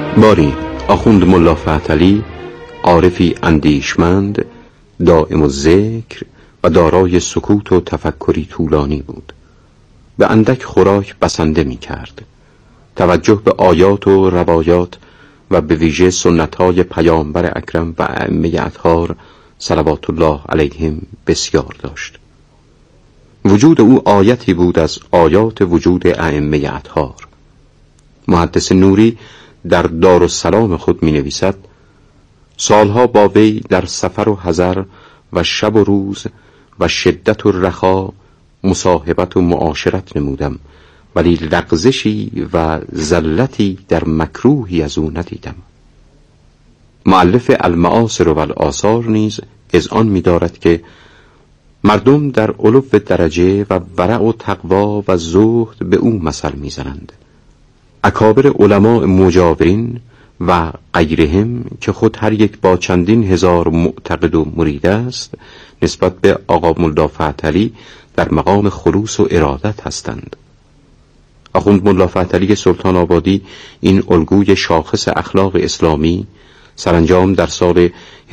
باری آخوند ملا فتحعلی، عارفی اندیشمند، دائم الذکر و دارای سکوت و تفکری طولانی بود. به اندک خوراک بسنده می کرد. توجه به آیات و روایات و به ویژه سنت‌های پیامبر اکرم و ائمه اطهار صلوات الله علیهم بسیار داشت. وجود او آیتی بود از آیات وجود ائمه اطهار. محدث نوری در دارالسلام خود می نویسد: سالها با وی در سفر و حضر و شب و روز و شدت و رخا مصاحبت و معاشرت نمودم، ولی لغزشی و ذلتی در مکروهی از او ندیدم. مؤلف المعاصر و الآثار نیز اذعان می دارد که مردم در علو درجه و ورع و تقوا و زهد به او مثل می زنند. اکابر علماء مجاورین و غیرهم که خود هر یک با چندین هزار معتقد و مرید است، نسبت به آقا ملا فتحعلی در مقام خلوص و ارادت هستند. آخوند ملا فتحعلی سلطان آبادی این الگوی شاخص اخلاق اسلامی سرانجام در سال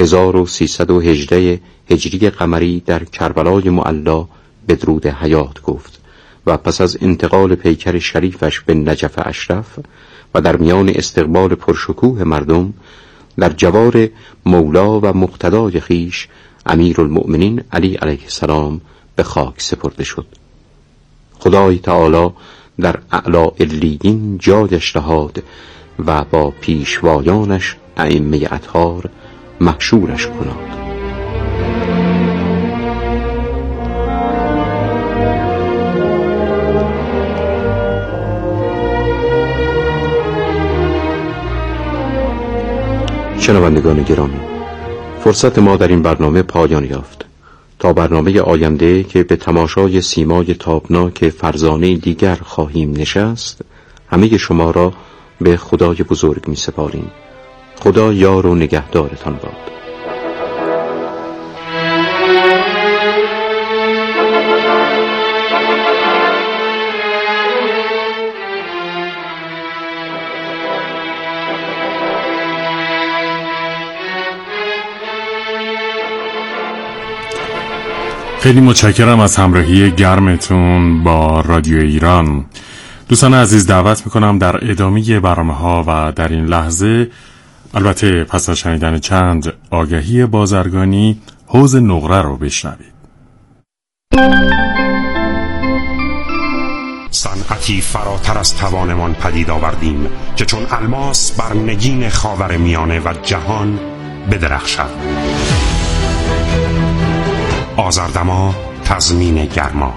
1318 هجری قمری در کربلای معلا بدرود حیات گفت و پس از انتقال پیکر شریفش به نجف اشرف و در میان استقبال پرشکوه مردم در جوار مولا و مقتدای خیش امیرالمؤمنین علی علیه السلام به خاک سپرده شد. خدای تعالی در اعلی علیین جایش نهاد و با پیشوایانش ائمه اطهار محشورش کناد. شنوندگان گرامی، فرصت ما در این برنامه پایان یافت. تا برنامه آینده که به تماشای سیمای تابناک فرزانه دیگر خواهیم نشست، همه شما را به خدای بزرگ می سپاریم. خدا یار و نگهدارتان باد. خیلی متشکرم از همراهی گرمتون با رادیو ایران. دوستان عزیز، دعوت میکنم در ادامه برنامه‌ها و در این لحظه، البته پس از شنیدن چند آگهی بازرگانی، حوض نقره رو بشنوید. صنعتی فراتر از توانمان پدید آوردیم که چون الماس بر نگین خاور میانه و جهان بدرخشد. آذردما تضمین گرما،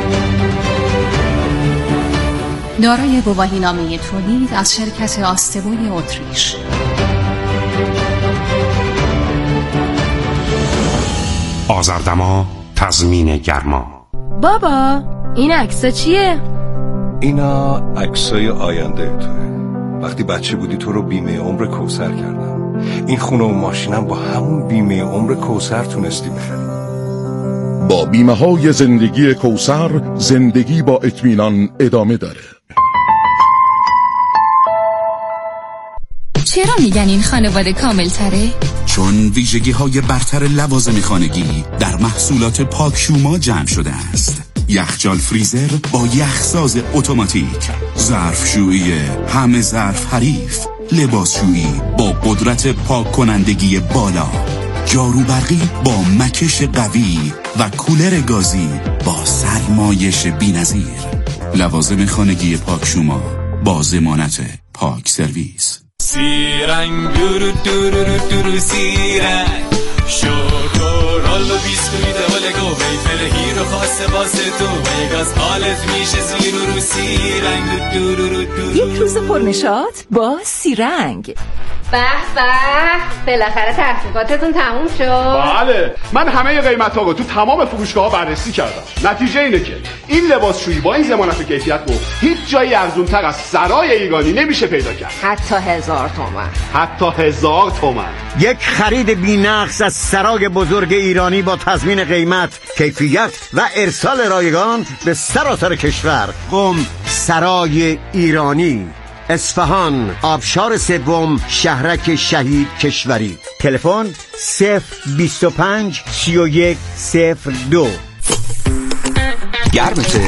دارای گواهینامه تولید از شرکت آستبوی اتریش. آذردما تضمین گرما. بابا این عکسا چیه؟ اینا عکسای آینده توه. وقتی بچه بودی تو رو بیمه عمر کوثر کردم. این خونه و ماشینم با همون بیمه عمر کوثر تونستی بخری. با بیمه های زندگی کوثر زندگی با اطمینان ادامه داره. چرا میگن این خانواده کامل تره؟ چون ویژگی های برتر لوازم خانگی در محصولات پاکشوما جمع شده است. یخچال فریزر با یخساز اتوماتیک، ظرفشویی همه ظرف حریف، لباسشویی با قدرت پاک کنندگی بالا، جارو برقی با مکش قوی و کولر گازی با سرمایش بی‌نظیر. لوازم خانگی پاکشوما با ضمانت پاک سرویس. سیرنگ دورو دورو دورو سیرنگ شکرال و بیسکویت ولگو ویفل هیرو خاصه واسه تو ویگاز حالت میشه زیرو رو سیرنگ دورو دورو. یک روز پرنشاط با سیرنگ. به به، بالاخره تحقیقاتتون تموم شد؟ بله، من همه قیمت‌ها رو تو تمام فروشگاه‌ها بررسی کردم. نتیجه اینه که این لباسشویی با این ضمانت کیفیت رو هیچ جایی ارزان‌تر از سرای ایرانی نمیشه پیدا کرد. حتی 1000 تومان. حتی 1000 تومان. یک خرید بی‌نقص از سرای بزرگ ایرانی با تضمین قیمت، کیفیت و ارسال رایگان به سراسر کشور. قم سرای ایرانی. اصفهان، آبشار سوم، شهرک شهید کشوری. تلفن 025 31 02. گرمته؟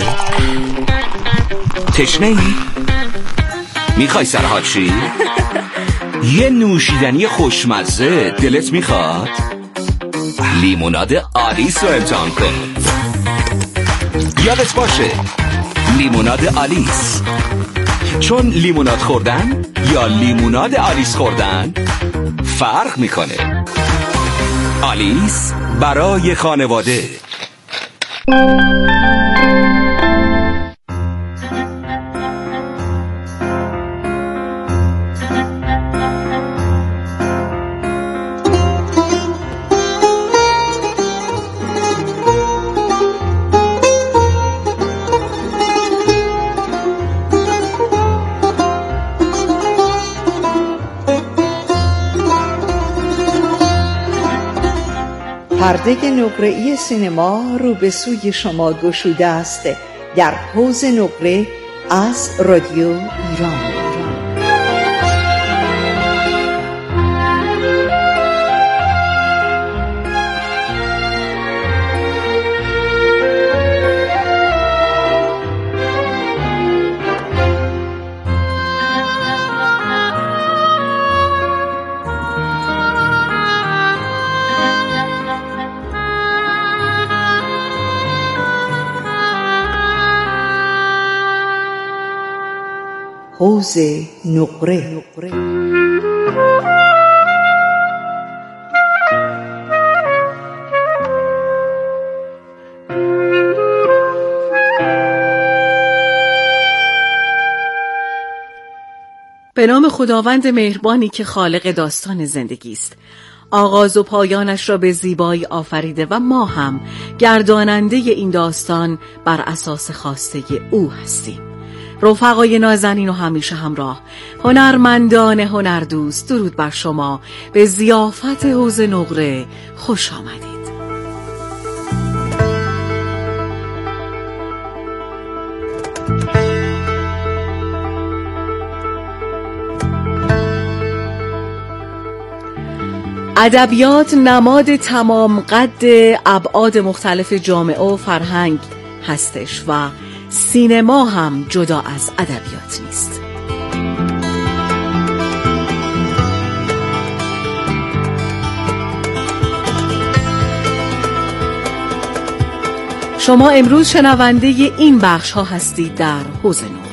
تشنه ای؟ میخوای سرحال شی؟ یه نوشیدنی خوشمزه دلت میخواد؟ لیموناد آلیس رو امتحان کن. یادت باشه لیموناد آلیس، چون لیموناد خوردن یا لیموناد آلیس خوردن فرق میکنه. آلیس برای خانواده. پرده نقره‌ای سینما رو به سوی شما گشوده است در حوض نقره از رادیو ایران. حوض نقره. به نام خداوند مهربانی که خالق داستان زندگی است. آغاز و پایانش را به زیبایی آفریده و ما هم گرداننده این داستان بر اساس خواسته او هستیم. رفقای نازنین و همیشه همراه، هنرمندان هنردوست، درود بر شما. به ضیافت حوض نقره خوش آمدید. ادبیات نماد تمام قد ابعاد مختلف جامعه و فرهنگ هستش و سینما هم جدا از ادبیات نیست. شما امروز شنونده این بخش ها هستید در حوض نقره.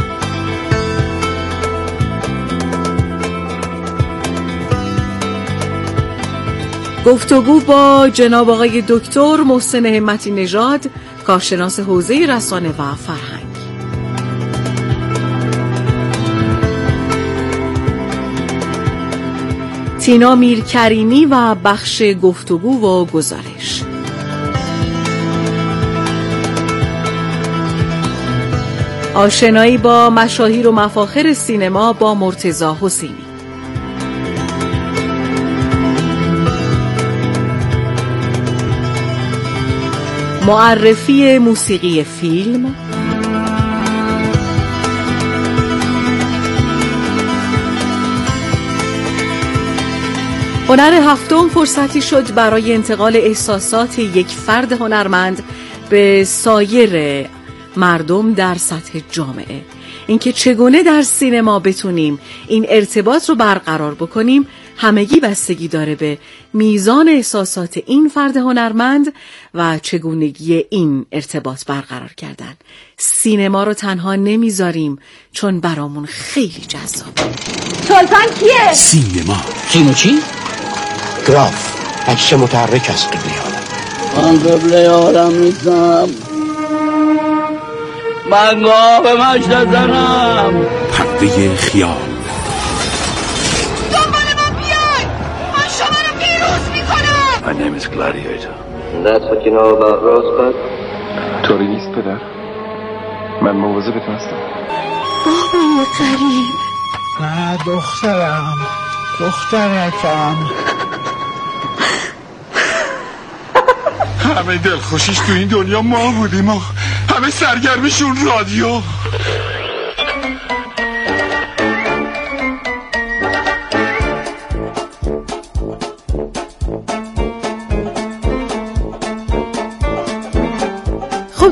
گفتگو با جناب آقای دکتر محسن همتی نژاد، کارشناس حوزه رسانه و فرهنگ. تینا میرکریمی و بخش گفتگو و گزارش. آشنایی با مشاهیر و مفاخر سینما با مرتضی حسینی. معرفی موسیقی فیلم. هنر هفتم فرصتی شد برای انتقال احساسات یک فرد هنرمند به سایر مردم در سطح جامعه. اینکه چگونه در سینما بتونیم این ارتباط رو برقرار بکنیم همگی بستگی داره به میزان احساسات این فرد هنرمند و چگونگی این ارتباط برقرار کردن. سینما رو تنها نمیذاریم چون برامون خیلی جذابه. سلطان کیه؟ سینما. سینما چی؟ گراف، عکس متحرک از قبله عالم. من قبله عالم نیستم، من گاه به مشت زنم. پرده خیال. My name is Gladiator. That's what you know about Rosebud? طوری نیست پدر، من مواظبتون هستم. بابا قریب. نه دخترکم. همه دلخوشیش تو این دنیا ما بودیم و همه سرگرمشون رادیو.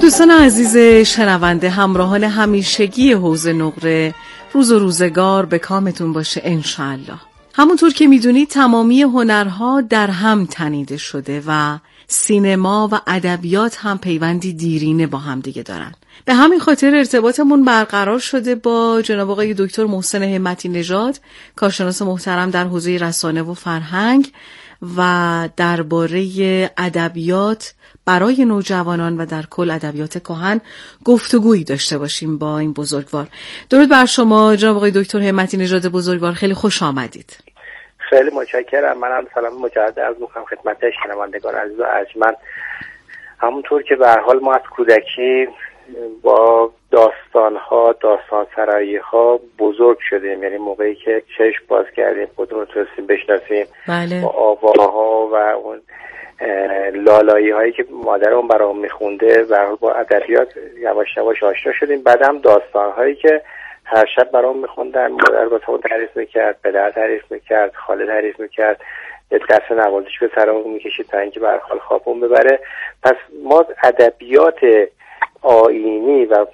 دوستان عزیز شنونده، همراهان همیشگی حوض نقره، روز و روزگار به کامتون باشه انشالله. همونطور که میدونید تمامی هنرها در هم تنیده شده و سینما و ادبیات هم پیوندی دیرینه با هم دیگه دارن. به همین خاطر ارتباطمون برقرار شده با جناب آقای دکتر محسن همتی نژاد، کارشناس محترم در حوزه رسانه و فرهنگ و درباره ادبیات برای نوجوانان و در کل ادبیات کهن گفتگویی داشته باشیم با این بزرگوار. درود بر شما جناب آقای دکتر همتی نژاد بزرگوار، خیلی خوش آمدید. خیلی متشکرم. منم سلام مجدد عرض می‌کنم خدمت شنوندگان عزیز و ارجمند. همونطور که به هر حال ما از کودکی با داستان‌ها، داستان سرایی‌ها بزرگ شدیم، یعنی موقعی که چشم باز کردیم خودمون رو تونستیم بشناسیم با آواها و اون لالایی هایی که مادرمون برامون میخونده و با ادبیات یواش یواش آشنا شدیم. بعدم داستان هایی که هر شب برامون میخوندن، مادر واسمون تعریف میکرد، پدر تعریف میکرد، خاله تعریف میکرد، یه دست نوازش به سرمون میکشید تا اینکه به هر حال خوابمون ببره. پس ما ادبیات آیینی و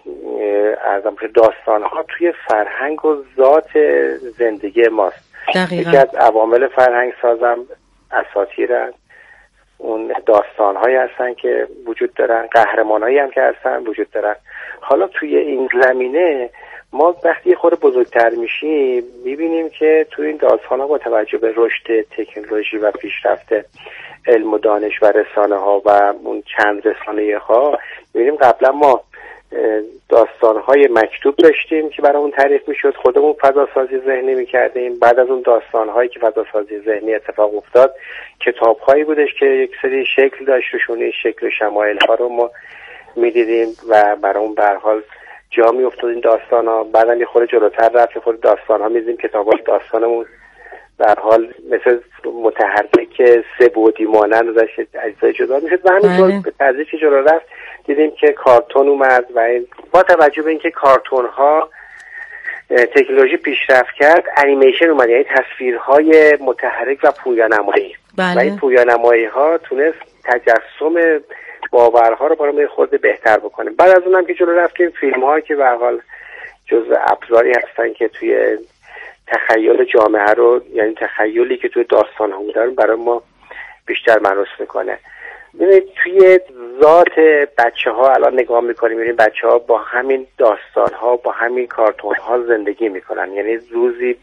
داستان ها توی فرهنگ و ذات زندگی ماست. یکی از عوامل فرهنگ سازم اساطیرن، اون داستان هایی هستن که وجود دارن، قهرمان هایی هم که هستن وجود دارن. حالا توی این زمینه ما وقتی خود بزرگتر میشیم میبینیم که توی این داستان ها با توجه به رشد تکنولوژی و پیشرفت علم و دانش و رسانه ها و اون چند رسانه ها میبینیم قبلا ما داستان های مکتوب داشتیم که برامون تعریف میشد، خودمون فضا سازی ذهنی میکردیم. بعد از اون داستان هایی که فضا سازی ذهنی اتفاق افتاد کتاب هایی بودش که یک سری شکل داشت، روشون شکل و شمایل ها رو ما میدیدیم و برامون به هر حال جا میافتاد این داستان ها. بعدم یه خورده جلوتر رفت خود داستان ها میدیدیم کتاب های داستانمون در حال مثل متحرک سه بعدی مانند ازش اجزای جدا میشد و همینطور به تدریج که جلو رفت دیدیم که کارتون اومد و با توجه به اینکه کارتون ها تکنولوژی پیشرفت کرد انیمیشن اومد، یعنی تصویرهای متحرک و پویانمایی و این پویانمایی ها تونست تجسم باورها رو برای خود بهتر بکنه. بعد از اونم که جلو رفتیم فیلم ها که به هر حال جزء ابزاری هستن که توی تخیل جامعه رو، یعنی تخیلی که توی داستان ها بودن برای ما بیشتر معنوس میکنه. ببینید توی ذات بچه ها الان نگاه میکنیم، ببینید بچه ها با همین داستان ها با همین کارتون ها زندگی میکنن، یعنی روزی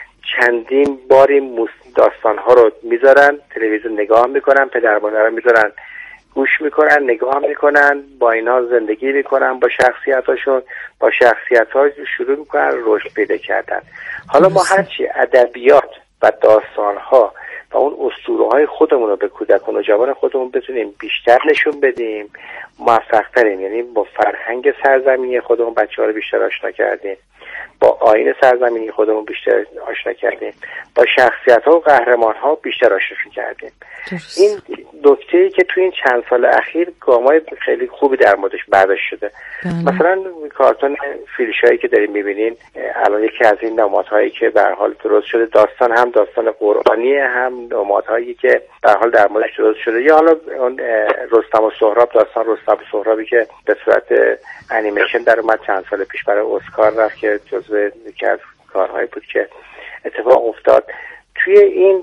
چندین باری داستان ها رو میذارن تلویزیون نگاه میکنن، پدر مادر میذارن گوش میکنن، نگاه میکنن، با اینا زندگی میکنن، با شخصیتاشون، با شخصیت‌ها شروع میکنن رشد پیدا کردن. حالا ما هرچی ادبیات و داستان‌ها و اون اسطوره‌های خودمون رو به کودکان و جوان خودمون بتونیم بیشتر نشون بدیم موفق‌تریم، یعنی با فرهنگ سرزمینی خودمون بچه‌ها رو بیشتر آشنا کردیم، با آیین سرزمینی خودمون بیشتر آشنا کردیم، با شخصیت‌ها و قهرمان‌ها بیشتر آشنا کردیم. این نکته‌ای که توی این چند سال اخیر گام‌های خیلی خوبی در موردش برداشت شده. مثلا کارتون فیلشایی که داریم می‌بینین الان یکی از این نمادهایی که به هر حال درست شده، داستان هم داستان قرآنی هم نمادهایی که به هر حال در موردش درست شده، یا حالا اون رستم و سهراب، داستان رستم و سهرابی که به صورت انیمیشن در اومد چند سال پیش برای اسکار رفت که جزو یکی از کارهایی بود که اتفاق افتاد. توی این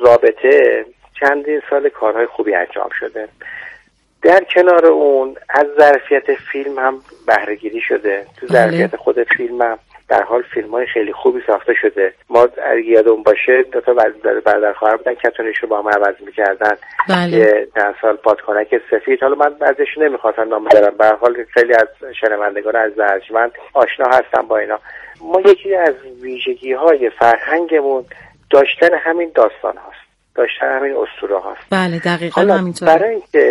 رابطه چندین سال کارهای خوبی انجام شده. در کنار اون از ظرفیت فیلم هم بهره‌گیری شده. تو ظرفیت خود فیلم هم در حال فیلم‌های خیلی خوبی ساخته شده. ما اگه یادمون باشه دو تا برادر خواهر بودن کتونیش رو با هم عوض می‌کردن. که چند سال بادکنک سفید، حالا من بعضیش نمی‌خواستم نام ببرم، به هر حال خیلی از شنوندگان از ارجمند آشنا هستم با اینا. ما یکی از ویژگی‌های فرهنگمون داشتن همین داستان هاست، داشتن همین اسطوره هاست. بله دقیقاً همینطوره. برای اینکه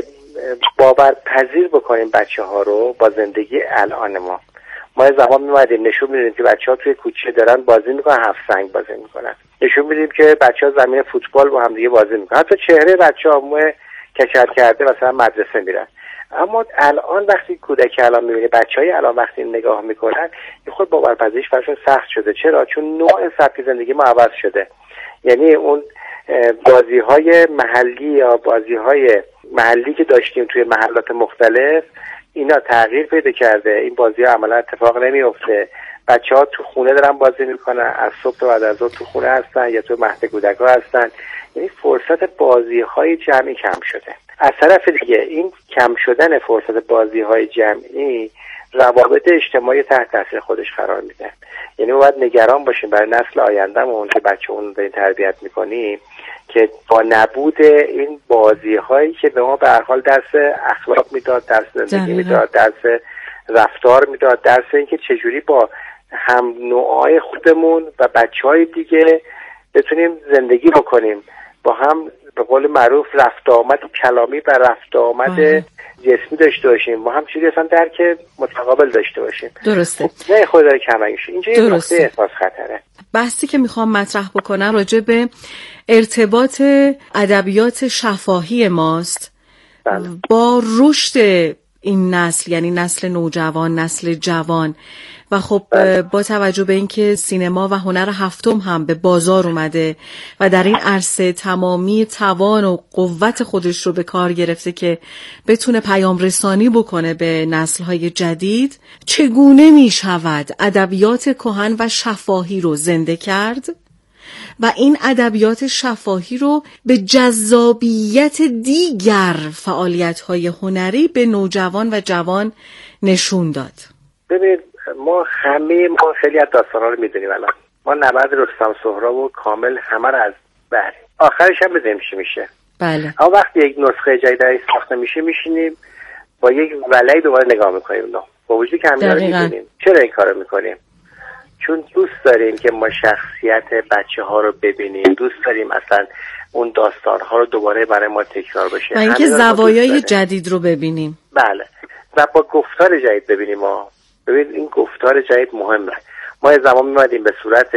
باورپذیر بکنیم بچه ها رو با زندگی الان ما زمان می‌اومدیم نشون میدیم که بچه‌ها توی کوچه دارن بازی میکنن، هفت سنگ بازی میکنن، نشون میدیم که بچه‌ها زمین فوتبال با هم دیگه بازی میکنن، حتی چهره بچه‌ها کچل کرده مثلا مدرسه میرن. اما الان وقتی کودک الان میبینه، بچهای الان وقتی نگاه میکنن یه خود باورپذیریش براشون سخت شده. چرا؟ چون نوع سبک زندگی ما عوض شده. یعنی اون بازی‌های محلی یا بازی‌های محلی که داشتیم توی محلات مختلف اینا تغییر پیدا کرده، این بازی ها عملا اتفاق نمیفته. بچه‌ها تو خونه دارن بازی میکنن، از صبح تا بعد از ظهر تو خونه هستن یا تو مهد کودک‌ها هستن. یعنی فرصت بازی‌های جمعی کم شده. از طرف دیگه این کم شدن فرصت بازی‌های جمعی روابط اجتماعی تحت تاثیر خودش قرار میده. یعنی ما باید نگران باشیم برای نسل آیندهمون که بچه‌مون رو تربیت میکنیم که با نبود این بازی‌هایی که به ما به هر حال درس اخلاق میداد، درس زندگی میداد، درس رفتار میداد، درس اینکه چجوری با هم نوعای خودمون و بچه‌های دیگه بتونیم زندگی بکنیم، با هم به قول معروف رفت آمد کلامی و رفت آمد جسمی داشته باشیم، ما هم چیزی اصلا درک متقابل داشته باشیم. درسته. نه خود داره کمرنگ شد. اینجا یه نقطه احساس خطره. بحثی که میخوام مطرح بکنم راجع به ارتباط ادبیات شفاهی ماست با رشد این نسل، یعنی نسل نوجوان، نسل جوان. و خب با توجه به اینکه سینما و هنر هفتم هم به بازار اومده و در این عرصه تمامی توان و قوت خودش رو به کار گرفته که بتونه پیام رسانی بکنه به نسل‌های جدید، چگونه می شود ادبیات کهن و شفاهی رو زنده کرد و این ادبیات شفاهی رو به جذابیت دیگر فعالیت‌های هنری به نوجوان و جوان نشون داد؟ ببینید ما خیلی از داستانا رو میدونیم الان. ما نبرد رستم سهراب و کامل همه رو از بر آخرش هم بدونیم چی میشه. بله. اما وقتی یک نسخه جدید ساخته میشه میشینیم با یک ولعی دوباره نگاه میکنیم. با وجودی که همیشه رو میدونیم. چرا این کارو میکنیم؟ چون دوست داریم که ما شخصیت بچه ها رو ببینیم، دوست داریم اصلا اون داستان ها رو دوباره برای ما تکرار بشه و اینکه زوایای جدید رو ببینیم. بله. و با گفتار جدید ببینیم. ببین این گفتار جدید مهمه. ما یه زمان میمدیم به صورت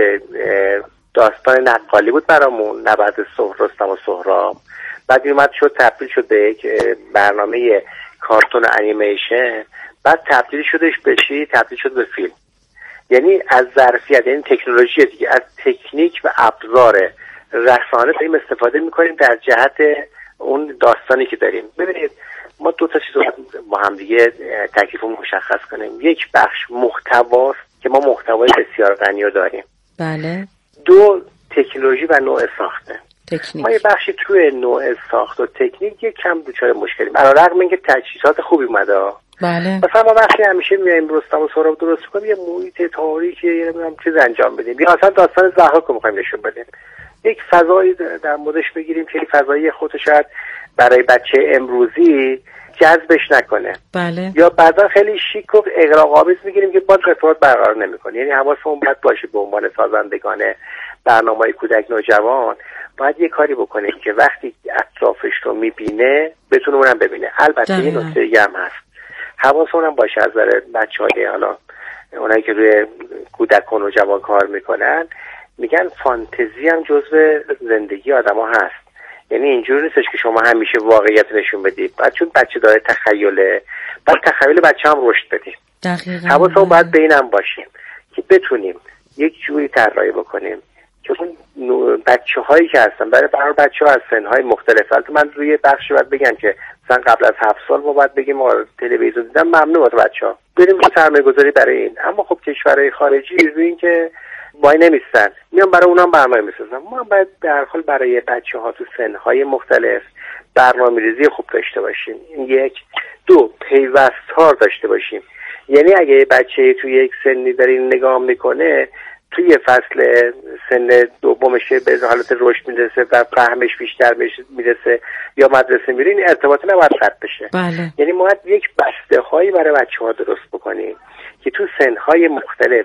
داستان نقالی بود برامون، نبرد رستم و سهراب، بعد میومد شد تبدیل شد به یک برنامه کارتون انیمیشن، بعد تبدیل شدش به چی؟ تبدیل شد به فیلم. یعنی از ظرفیت، یعنی تکنولوژی دیگه، از تکنیک و ابزار رسانه داریم استفاده میکنیم در جهت اون داستانی که داریم. ببینید ما دو تا چیز رو با هم دیگه تکلیف رو مشخص کنیم. یک بخش محتواست که ما محتوای بسیار غنی رو داریم. بله. دو تکنولوژی و نوع ساخته. تکنیک. ما یه بخشی توی نوع ساخت و تکنیک یک کم دچار مشکلیم. علیرغم اینکه تجهیزات خوبی اومده. بله. مثلا ما وقتی همیشه میایم رستم و سهراب درست کنیم یه محیط تاریخی نمیدونم چیز انجام بدیم، یا اصلا داستان ضحاک رو می‌خوایم نشون بدیم، یک فضایی در موردش بگیریم که این فضایی خودش شاید برای بچه امروزی جذبش نکنه. بله. یا بعضا خیلی شیک و اغراق‌آمیز میگیریم که باز ارتباط برقرار نمی‌کنه. یعنی حواسمون باید باشه به عنوان سازندگان برنامه‌های کودک نوجوان باید یه کاری بکنه که وقتی اطرافش رو میبینه بتونه اونم ببینه. البته یه نکته دیگه هم هست، حواسمون هم باشه از نظر بچه‌های حالا اونایی که روی کودک و نوجوان کار میکنن، میگن فانتزی هم جزء زندگی آدما هست. یعنی اینجوری نیستش که شما همیشه واقعیت نشون بدید، بعد چون بچه داره تخیله، بعد تخیل بچه هم رشد بدید. دقیقاً. حواسمون باید به اینم باشیم که بتونیم یک جوری طراحی بکنیم که اون بچه‌هایی که هستن برای بچه‌ها از سن‌های مختلف. البته من روی بخشی باید بگم که مثلا قبل از 7 سال ما باید بگیم ما تلویزیون دیدن ممنوع واسه بچه‌ها، بریم رو سرمایه‌گذاری برای این. اما خب کشورهای خارجی روی این که وای نمیستن، میان برای اونها برنامه میسازن. ما باید در حال برای بچه‌ها تو سن‌های مختلف برنامه‌ریزی خوب داشته باشیم. این یک. دو، پیوست‌ها داشته باشیم. یعنی اگه بچه توی یک سنی داره نگاه میکنه، توی فصل سن دومش به حالت رشد میرسه و فهمش بیشتر میرسه یا مدرسه میره، این ارتباط نباید قطع بشه. بله. یعنی ما باید یک بسته هایی برای بچه‌ها درست بکنیم که تو سن‌های مختلف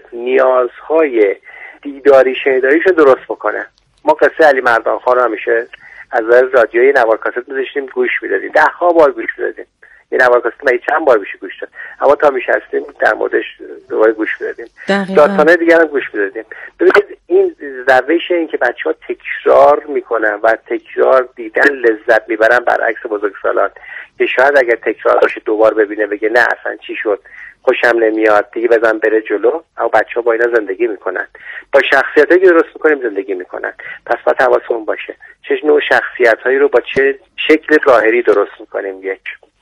نیازهای دیداری شنیداریشو درست بکنه. ما قصه علی مردانخان رو همیشه از رادیوی نوار کاست می‌ذاشتیم گوش می‌دادیم، 10 بار گوش می‌دادیم. یه نوار کاست ما چند بار میشه گوش داد، اما تا میشستیم در موردش دوباره گوش می‌دادیم. داستان‌های دیگه هم گوش می‌دادیم. ببینید این روش این که بچه‌ها تکرار میکنن و تکرار دیدن لذت میبرن، برعکس بزرگسالان که شاید اگر تکرار باشه دوبار ببینه بگه نه اصلا چی شد، خوشم نمیاد دیگه، بزن بره جلو. اما بچه‌ها با اینا زندگی میکنن، با شخصیتایی که درست میکنیم زندگی میکنن. پس باید حواسمون باشه چه نوع شخصیتایی رو با چه شکل ظاهری درست میکنیم. یک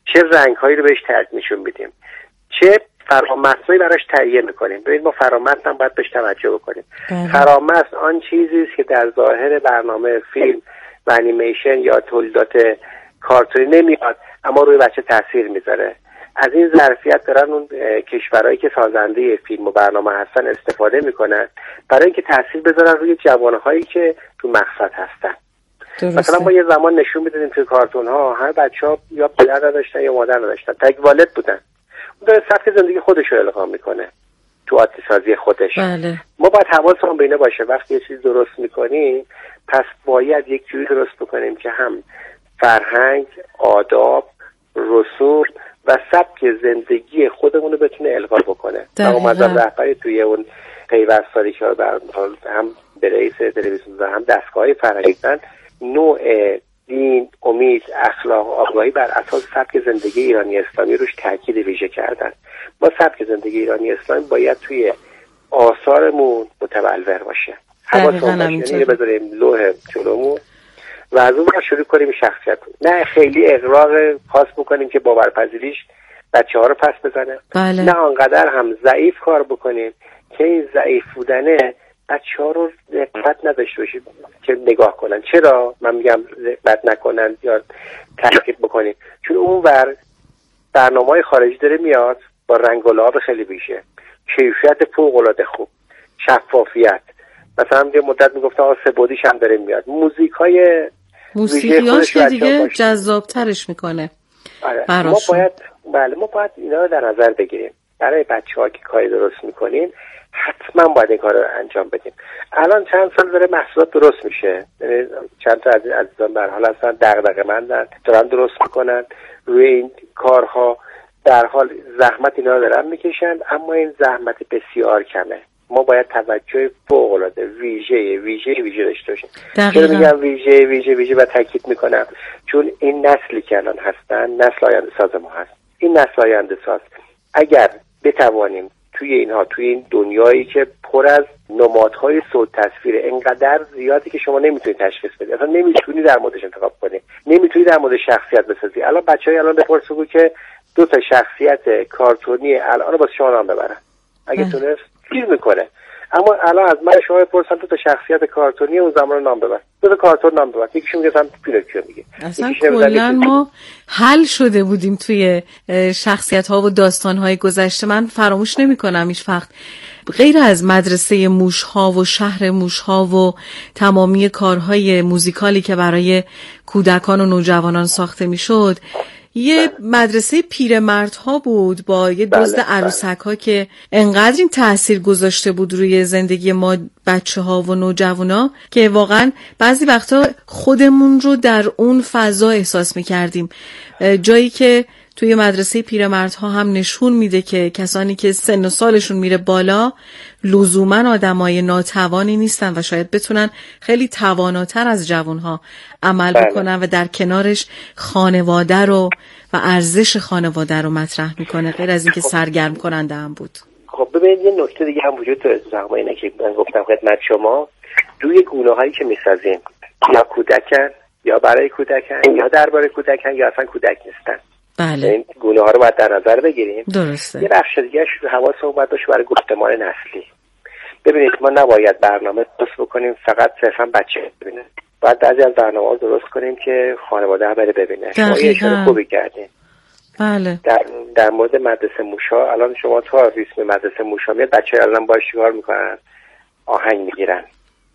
چه رنگ‌هایی رو بهش نشون میدیم، چه فرامتنی براش تهیه میکنیم. ببینید ما فرامتن هم باید بهش توجه بکنیم. فرامتن آن چیزی است که در ظاهر برنامه فیلم و انیمیشن یا تولیدات کارتونی نمیاد اما روی بچه تاثیر میذاره. از این ظرفیت دارن اون کشورهایی که سازنده فیلم و برنامه هستن استفاده میکنن برای اینکه تاثیر بذارن روی جوانهایی که تو مقصد هستن. مثلا ما یه زمان نشون میدادیم توی کارتون ها هر بچه‌ها یا پدر نداشتن یا مادر نداشتن، تک والد بودن. اون داره سبک زندگی خودش رو القا میکنه تو عادی سازی خودش. بله. ما باید حواسمون به اینا باشه وقتی یه چیز درست میکنیم، پس باید یک جوری درست بکنیم که هم فرهنگ، آداب، رسوم و سبک زندگی خودمون رو بتونه القا بکنه. من اومدم رهبری توی اون پیوستاری که هم به رئیس تلویزیون و هم دستگاه فرهنگی نوع دین، امید، اخلاق، آگاهی بر اساس سبک زندگی ایرانی اسلامی روش تاکید ویژه کردن. ما سبک زندگی ایرانی اسلامی باید توی آثارمون متبلور باشه. حواسمون باشه بذاریم لوح جلومون و از اون شروع کنیم شخصیت. نه خیلی اغراق خاص بکنیم که باورپذیریش بچه‌ها رو پس بزنه. بله. نه آنقدر هم ضعیف کار بکنیم که این ضعیف بودنه بچه‌ها رو دقت نداشته باشیم که نگاه کنن. چرا من میگم دقت نکنن یا ترکیب بکنیم؟ چون اونور برنامه‌های خارجی داره میاد با رنگ و لعاب خیلی ویژه، کیفیت فوق‌العاده خوب، شفافیت. مثلا یه مدت میگفتم سه بعدیش هم داره میاد. موسیقیاش که دیگه جذاب‌ترش میکنه. ما باید اینا رو در نظر بگیریم. برای بچه‌ها که کاری درست میکنیم حتما باید این کار رو انجام بدیم. الان چند سال داره محصولات درست میشه، یعنی چند تا از عزیزان به هر حال هستن دغدغه‌مندن، دارن درست میکنن روی این کارها، در حال زحمت اینا رو دارن میکشن، اما این زحمت بسیار کمه. ما باید توجه فوق‌العاده ویژه داشته باشیم. چرا میگم ویژه و تاکید میکنم؟ چون این نسلی که الان هستن نسل آینده ساز ما هست. این نسل آینده ساز اگر بتوانیم توی این دنیایی که پر از نمادهای صوت تصویر انقدر زیادی که شما نمیتونید تشخیص بدید، اصلا نمیتونی در موردش انتخاب کنی، نمیتونی در مورد شخصیت بسازی. الان بچهای الان بپرس بگو که 2 تا شخصیت کارتونی الان واسه شما نام ببرن، اگه تونست گیر میکنه. اما الان از من شما بپرسن 2 تا شخصیت کارتونی اون زمان نام ببر، 2 تا کارتون نام ببر. یکیشون میگه مثلا پینوکیو میگه. اصلا کلا ما حل شده بودیم توی شخصیت ها و داستان های گذشته. من فراموش نمی کنم هیچ وقت غیر از مدرسه موش ها و شهر موش ها و تمامی کارهای موزیکالی که برای کودکان و نوجوانان ساخته می شد، یه مدرسه پیرمردها بود با یه دزد عروسک ها که انقدر این تأثیر گذاشته بود روی زندگی ما بچه ها و نوجوانا که واقعا بعضی وقتا خودمون رو در اون فضا احساس می‌کردیم. جایی که توی مدرسه پیرمردها هم نشون میده که کسانی که سن و سالشون میره بالا لزوماً آدمای ناتوانی نیستن و شاید بتونن خیلی تواناتر از جوانها عمل بکنن و در کنارش خانواده رو و ارزش خانواده رو مطرح میکنه، غیر از اینکه سرگرم کننده هم بود. خب ببینید یه نکته دیگه هم وجود داره زحمه اینه که من گفتم خدمت شما، روی گونه هایی که میسازیم یا کودکن یا برای کودکن یا درباره کودکن یا اصلا کودک نیستن. بله. این گونه ها رو باید در نظر بگیریم. درسته. یه بخش دیگه حواسمون باید باشه برای گفتمان نسلی. ببینید ما نباید برنامه درست بکنیم فقط صرفا بچه ببینه. باید بعضی از برنامه‌ها درست کنیم که خانواده هم بره ببینه. شما یه اشاره خوبی کردین. بله. در مورد مدرسه موشا الان شما تا ریسم مدرسه موشا میاد بچه‌ها الان باهاش چیکار میکنن؟ آهنگ میگیرن.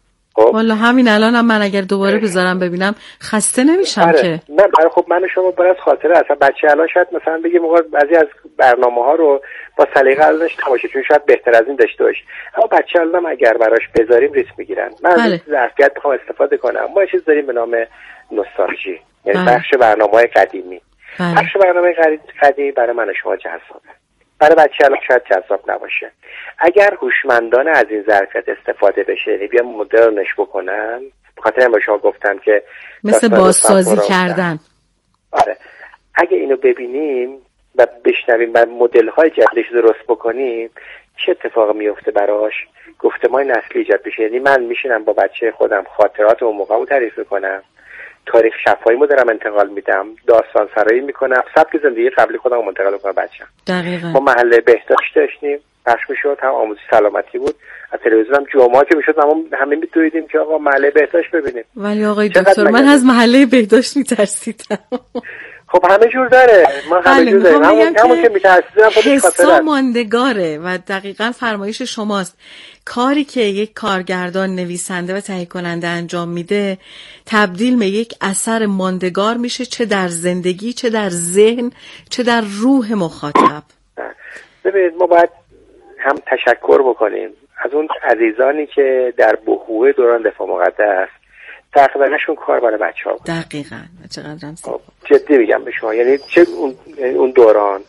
والا همین الان هم من اگر دوباره بذارم ببینم خسته نمیشم که. نه خب من و شما باید خاطره اصلا بچه الان شاید مثلا بگه موقع بعضی از برنامه‌ها رو با سلیقه ازش تماشا چون شاید بهتر از این داشته باشه، اما بچه الان اگر براش بذاریم ریسک میگیرن. من از ظرفیت میخوام استفاده کنم. ما چیز داریم به نام نوستالژی، یعنی بخش برنامه‌های قدیمی. بخش برنامه قدیمی برای من و شما جذابه، برای بچه الان شاید جذاب نباشه. اگر هوشمندانه از این ظرفیت استفاده بشه، یعنی بیان مدرنش بکنن، بخاطر این به شما گفتم که مثل بازسازی کردن. آره اگه اینو ببینیم و بشنویم و مدل‌های جدیدش درست بکنیم چه اتفاق میفته براش، گفتمان نسلی ایجاد بشه. یعنی من میشینم با بچه خودم خاطرات اون موقع رو تعریف میکنم تاریخ شفاهیمو دارم انتقال میدم، داستان سرایی میکنم، سبک زندگی قبلی خودم منتقل میکنم بچه‌م. دقیقاً. ما محله بهداشت داشتیم، پخش میشد، هم آموزش سلامتی بود، از تلویزیون هم جمعه که میشد ما همه میدویدیم که آقا محله بهداشت ببینیم. ولی آقای دکتر من از محله بهداشت میترسیدم. خب همه جور داره، ما همه جور داریم، همون که میترسیدم خودش خاطره ماندگاره و دقیقاً فرمایش شماست. کاری که یک کارگردان، نویسنده و تهیه کننده انجام میده تبدیل به یک اثر ماندگار میشه، چه در زندگی، چه در ذهن، چه در روح مخاطب. ببینید ما باید هم تشکر بکنیم از اون عزیزانی که در بحوه دوران دفاع مقدس تقریباًشون کار برای بچه‌ها بود. دقیقاً. چقدرم جدی میگم به شما، یعنی چه اون دوران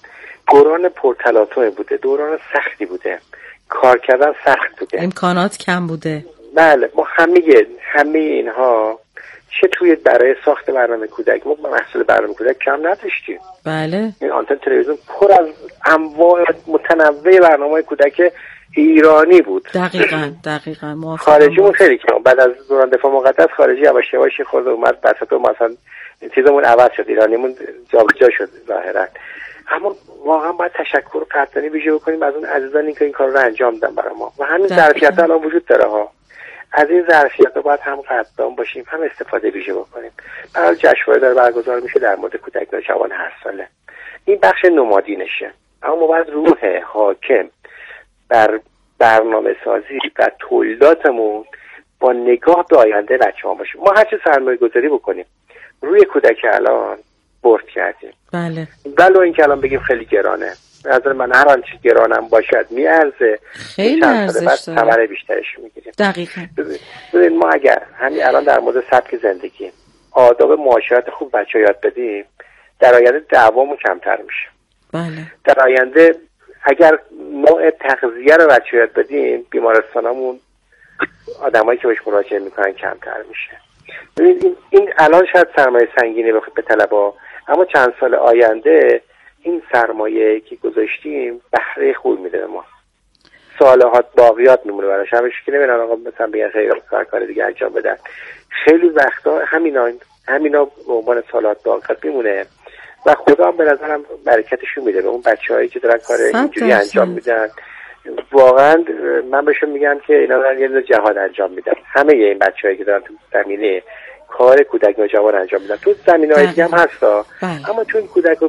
پرتلاطمی بوده، دوران سختی بوده، کار کردن سخت بوده، امکانات کم بوده. بله، ما همه اینها چه توی برای ساخت برنامه کودک، ما محصول برنامه کودک کم نداشتیم. بله. این آنتن تلویزیون پر از انواع متنوع برنامه‌های کودک ایرانی بود. دقیقاً. خارجیمون خیلی کم، بعد از دوران دفاع مقدس خارجی یواش خورده اومد وسط، مثلا چیزمون عوض شد، ایرانیمون جابجا شد ظاهرا. اما واقعا باید تشکر و قدردانی ویژه بکنیم از اون عزیزانی که این کار رو انجام دادن برای ما و همین ظرفیت الان وجود داره ها. از این ظرفیت باید هم قدردان باشیم، هم استفاده ویژه بکنیم. برای جشنواره داره برگزار میشه در مورد کودک نوجوان هر ساله، این بخش نمادینشه، اما ما باید روح حاکم بر برنامه سازی و تولیداتمون با نگاه به آینده بچه‌ها باشیم. ما هر چه سرمایه گذاری بکنیم روی کودک الان برد کردیم. بله. ولو این که الان بگیم خیلی گرانه، به نظر من هر آنچه گرانم باشد میارزه، خیلی ارزش داره، ثمره بیشترش میگیریم. دقیقاً. ببین ما اگر همین الان در مورد سبک زندگی، آداب معاشرت خوب بچه‌ها یاد بدیم، در آینده دعوامون کمتر میشه. بله. در آینده اگر نوع تغذیه رو بچه‌ها یاد بدیم، بیمارستانامون آدمایی که بهش مراجعه میکنن کمتر میشه. ببین این الان شاید سرمایه سنگینی به طلبا، اما چند سال آینده این سرمایه که گذاشتیم بهره خوب میده به ما، صالحات باقیات میمونه براش. همش که نمیدونم آقا مثلا بگن خیلی کار دیگه انجام بدن، خیلی وقتا همینا به عنوان صالحات باقیات میمونه و خدا هم به نظرم برکتشون میده به اون بچه‌هایی که دارن کار اینجوری انجام میدن. واقعا من بهشون میگم که اینا دارن یه جهاد انجام میدن، همه این بچه‌هایی که دارن تو زمینه کار کودک نوجوان انجام میدن، تو زمینه‌های دیگه هم هستا، اما چون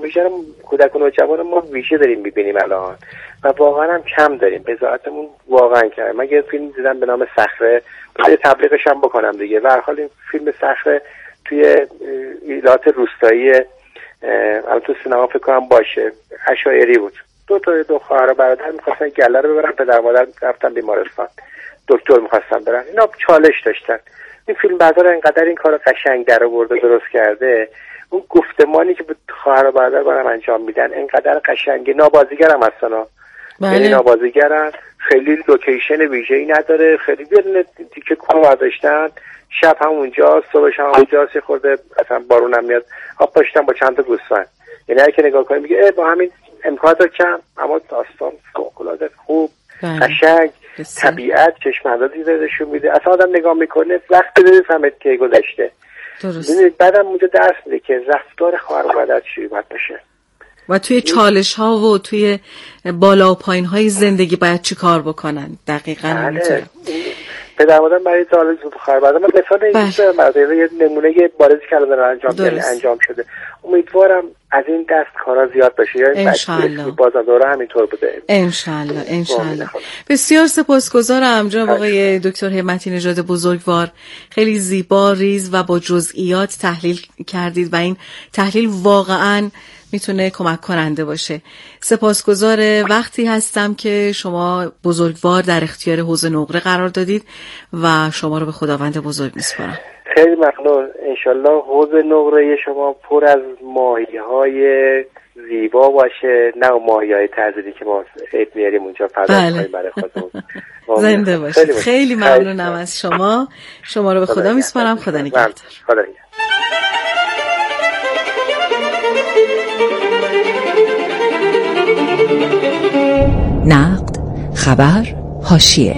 کودک و نوجوان ما ویژه داریم میبینیم الان و واقعا هم کم داریم، بضاعتمون واقعا کمه. من یه فیلم دیدم به نام صخره، باید تبلیغش هم بکنم دیگه. به هر حال این فیلم صخره توی ایالات روستایی الان تو سینما فکر کنم باشه، عشایری بود. دو خواهر و برادر می‌خواستن گله رو ببرن، پدر مادر رفتن بیمارستان، دکتر می‌خواستن برن، اینا چالش داشتن. این فیلم بردار اینقدر این کارو قشنگ در آورده درست کرده، اون گفتمانی که به خواهر و برادر برام انجام میدن اینقدر قشنگه. نابازیگرم هستن، یعنی نابازیگرن، خیلی لوکیشن ویژه‌ای نداره، خیلی بیرون تیکه کوه برداشتن، شب همونجا، صبحش همونجا، سه خورده اصلا بارونم میاد، آب پاشتن با چند تا گوسفند. یعنی هر کی نگاه کنه میگه با همین امکانات کم اما داستان فوق‌العاده خوب، قشنگ، طبیعت چشم‌اندازی بهشون میده. اصلا آدم نگاه میکنه وقت نمیفهمه که گذشته. درست. بعدم اونجا درس میده که رفتار خواهر و برادر چی باید باشه و توی چالش ها و توی بالا و پایین های زندگی باید چی کار بکنن. دقیقاً همینطوره. پدر مادر برای سوال خواهر برادر من مثال این برای یه نمونه بارزی که الان انجام شده. امیدوارم از این دست کارا زیاد بشه، یا این بازار همینطور بوده. انشالله. بسیار سپاسگزارم جناب آقای دکتر همتی نژاد بزرگوار، خیلی زیبا، ریز و با جزئیات تحلیل کردید و این تحلیل واقعاً میتونه کمک کننده باشه. سپاسگزار وقتی هستم که شما بزرگوار در اختیار حوض نقره قرار دادید و شما رو به خداوند بزرگ میسپارم. خیلی ممنون. انشالله حوض نقره شما پر از ماهی‌های زیبا باشه، نه ماهی‌های تعزیری که ما عید میاریم اونجا فدا کنیم برای خودمون. زنده باشید. خیلی ممنونم از شما. شما رو به خدا میسپارم. خدا نگهدار. خدا نگهدار. نقد، خبر، حاشیه.